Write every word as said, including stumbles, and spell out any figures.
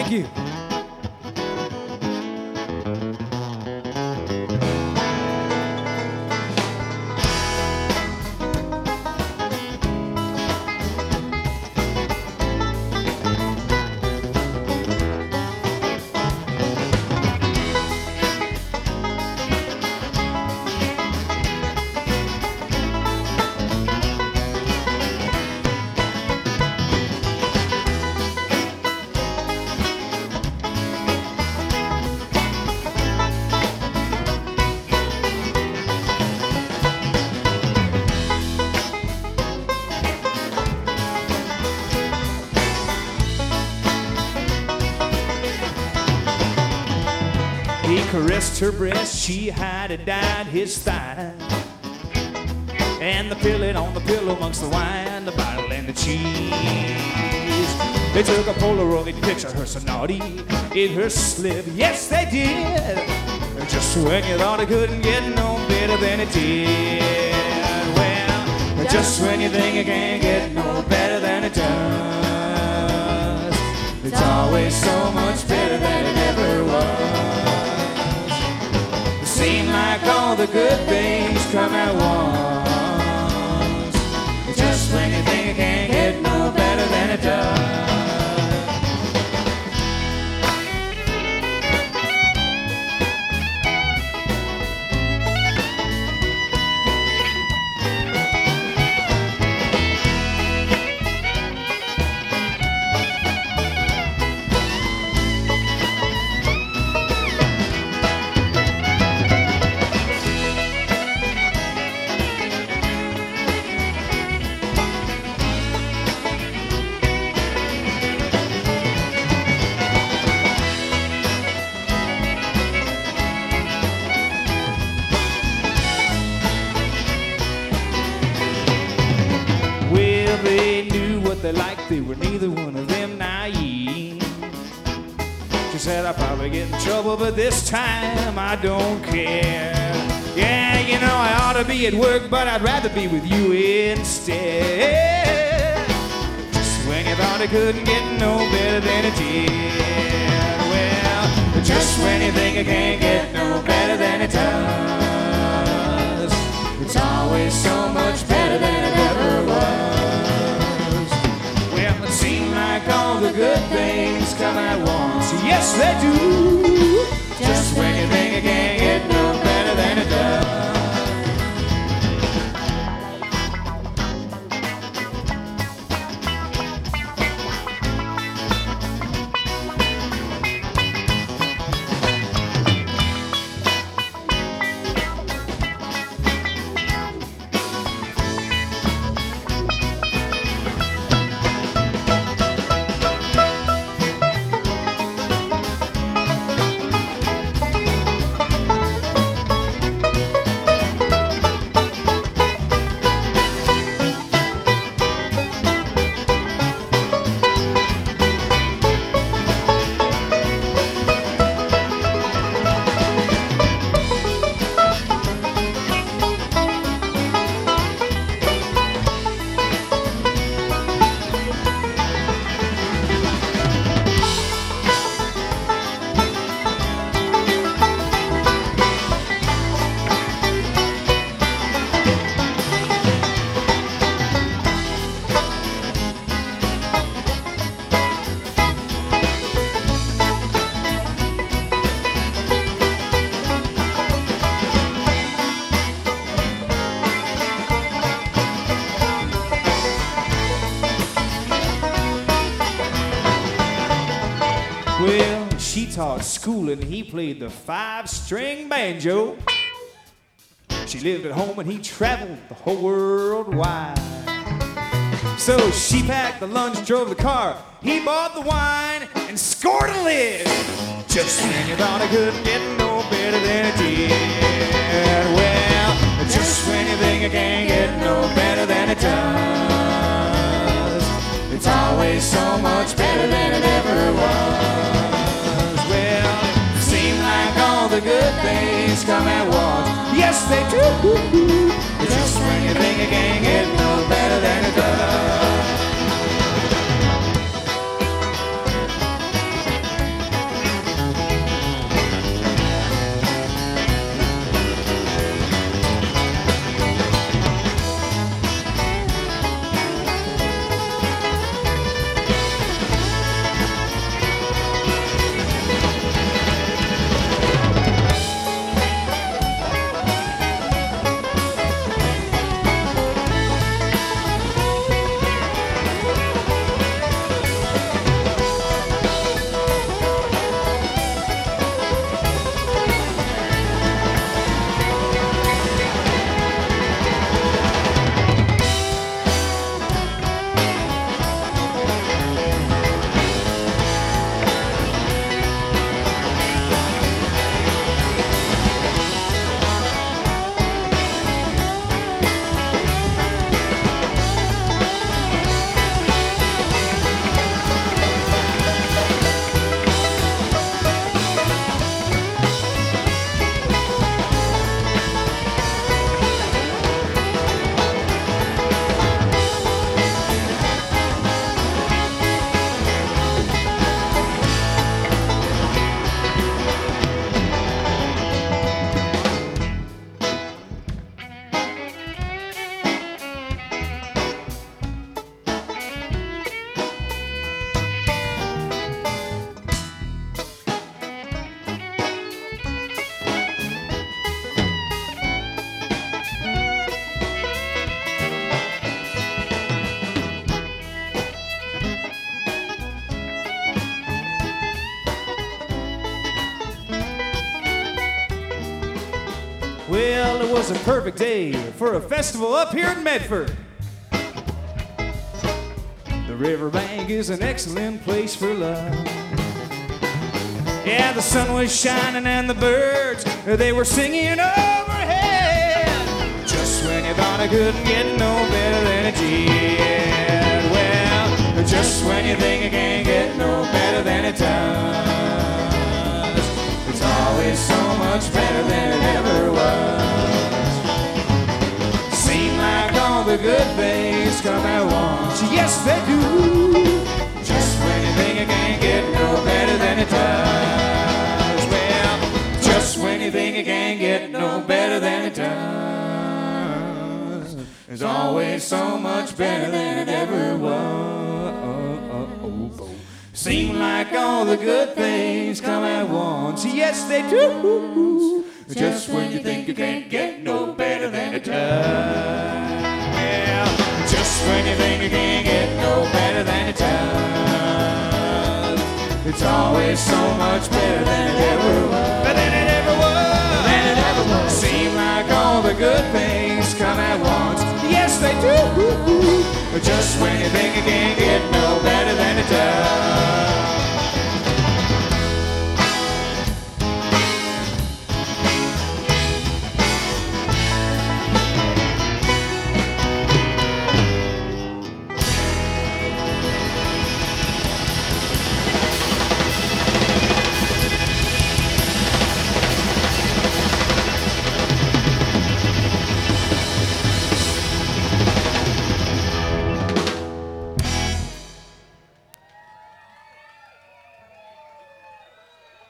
Thank you. He caressed her breast, she had it down his thigh. And the pillow on the pillow amongst the wine, the bottle and the cheese. They took a Polaroid picture, her so naughty in her slip. Yes, they did. Just when you thought it couldn't get no better than it did. Well, just when you think it can't get no better than it does, it's always so much better than it ever was. Seem like all the good things come at once. Just when you think it can't get no better than it does. They knew what they liked, they were neither one of them naive. She said, I'll probably get in trouble, but this time I don't care. Yeah, you know, I ought to be at work, but I'd rather be with you instead. Just when you thought it couldn't get no better than it did. Well, just when you think it can't get no better than it does, it's always so much better than it ever was. All the good things come at once. Yes, they do. Just when you think it can't get no better than it does. Well, she taught school and he played the five-string banjo. She lived at home and he traveled the whole world wide. So she packed the lunch, drove the car, he bought the wine, and scored a lid. Just when you thought it couldn't get no better than it did. Well, just when you think it can't get no better than it does, it's always so much better than it ever was. Well, it seemed like all the good things come at once. Yes, they do. Just when you think it can't get no better than it does. Well, it was a perfect day for a festival up here in Medford. The riverbank is an excellent place for love. Yeah, the sun was shining and the birds, they were singing overhead. Just when you thought I couldn't get no better than it did. Well, just when you think it can't get no better than it does, it's always so much better than it ever was. Seem like all the good things come at once. Yes, they do. Just when you think it can't get no better than it does. Well, just when you think it can't get no better than it does, it's always so much better than it ever was. Seem like all the good things come at once. Yes, they do. Just when you think you can't get no better than it does. Yeah. Just when you think you can't get no better than it does, it's always so much better than it ever was. Better than it ever was. Than it ever was. Seem like all the good things come at once. Yes, they do. Just when you think you can't get no better than it does.